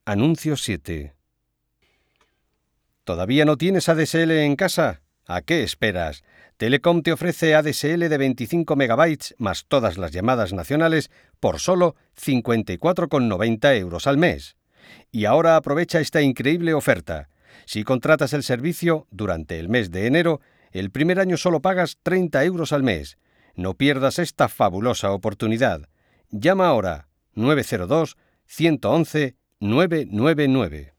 Anuncio 7. ¿Todavía no tienes ADSL en casa? ¿A qué esperas? Telecom te ofrece ADSL de 25 megabytes más todas las llamadas nacionales por solo 54,90 € al mes. Y ahora aprovecha esta increíble oferta. Si contratas el servicio durante el mes de enero, el primer año solo pagas 30 € al mes. No pierdas esta fabulosa oportunidad. Llama ahora 902 111 999.